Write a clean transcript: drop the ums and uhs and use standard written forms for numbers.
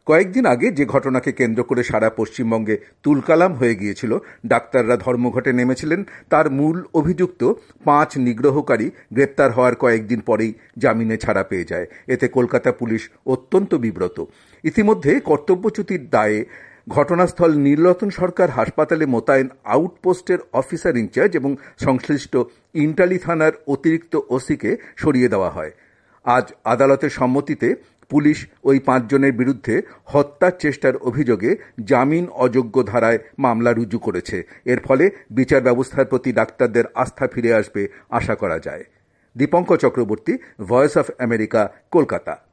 কয়েকদিন আগে যে ঘটনাকে কেন্দ্র করে সারা পশ্চিমবঙ্গে তুলকালাম হয়ে গিয়েছিল, ডাক্তাররা ধর্মঘটে নেমেছিলেন, তার মূল অভিযুক্ত 5 নিগ্রহকারী গ্রেপ্তার হওয়ার কয়েকদিন পরেই জামিনে ছাড়া পেয়ে যায়। এতে কলকাতা পুলিশ অত্যন্ত বিব্রত। ইতিমধ্যে কর্তব্যচ্যুতির দায়ে ঘটনাস্থল নীলরতন সরকার হাসপাতালে মোতায়েন আউটপোস্টের অফিসার ইনচার্জ এবং সংশ্লিষ্ট ইন্টালি থানার অতিরিক্ত ওসিকে সরিয়ে দেওয়া হয়। আজ আদালতের সম্মতিতে পুলিশ ওই 5 জনের বিরুদ্ধে হত্যার চেষ্টার অভিযোগে জামিন অযোগ্য ধারায় মামলা রুজু করেছে। এর ফলে বিচার ব্যবস্থার প্রতি ডাক্তারদের আস্থা ফিরে আসবে আশা করা যায়। Dipankar Chakraborty, Voice of America, Kolkata.